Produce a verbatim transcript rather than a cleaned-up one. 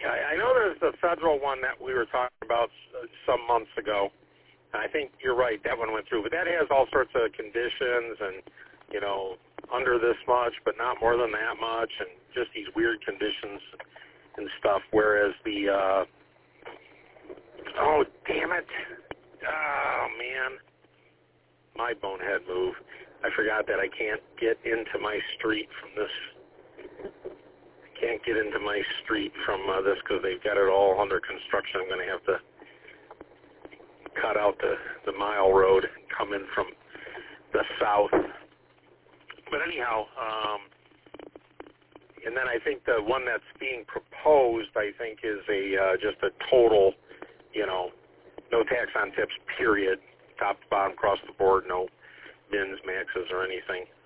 I, I know there's the federal one that we were talking about some months ago. I think you're right, that one went through. But that has all sorts of conditions and, you know, under this much but not more than that much and just these weird conditions and stuff, whereas the, uh, oh, damn it. Oh, man. My bonehead move. I forgot that I can't get into my street from this. I can't get into my street from uh, this because they've got it all under construction. I'm going to have to cut out the, the mile road and come in from the south. But anyhow, um, and then I think the one that's being proposed, I think, is a uh, just a total, you know, no tax on tips, period, top to bottom, across the board, no mins, maxes, or anything.